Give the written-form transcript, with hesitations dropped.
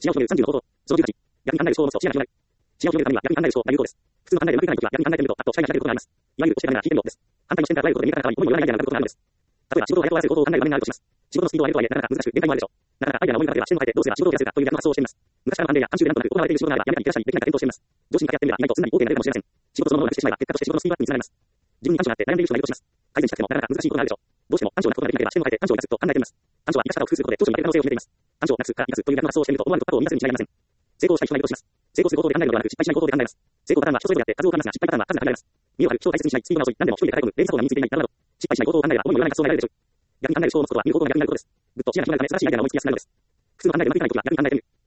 違う表現30の方法。その18、逆に案内る人を持つと視野が広がる。違う表現のためには逆に案内る人を大有効です。普通の案内でうまくいかないときは逆に案内してみると、あと視野が開けることがあります。いわゆる教えためな聞いてみろです。反対の視点から捉えることで見え方に思いもよらないアイデアが浮かぶことがあるのです。例えば仕事を早く終わらせる方法を考える場面があるとします。仕事のスピードを上げるとはいえ、なかなか難しく、限界もあるでしょう。なかなかアイデアの思い方では視点を変えてどうすれば仕事を減らせるかという逆の発想をしています。昔からの判例や慣習でなんとなく行われている仕事ならばやめたり減らしたりできないか検討しています。上司に掛け合ってみれば意外とすんなり OK が出るかもしれません。仕事そのものをなくしてしまえば結果として仕事のスピードアップにつながります。自分に短所があって悩んでいる人がいるとします。改善したくてもなかなか難しいことがあるでしょう。どうしても短所をなくことができなければ視点を変えて短所を生かすと考えています。短所は生かし方を工夫することで長所になる可能性を秘めています。短所をなくすか生かすという逆の発想をしてみると思わぬ突破口を生み出すに違いません。成功したい人がいるとします。成功する行動で考えるのではなく失敗しない行動で考えます。成功パターンは人それぞれあって数多くありますが、失敗パターンは数が限られます。身を張る、人を大切にしない、スピードが遅い、何でも一人で抱え込む、連鎖法が身についていないなどなど、失敗しない行動を考えれば思いもよらない発想が得られるでしょう。逆に考える人を持つことは見る行動が逆になることです。ぐっと視野が広がるため素晴らしいアイデアが思いつきやすくなるのです。普通の考えでうまくいかないときは逆に考えてみる。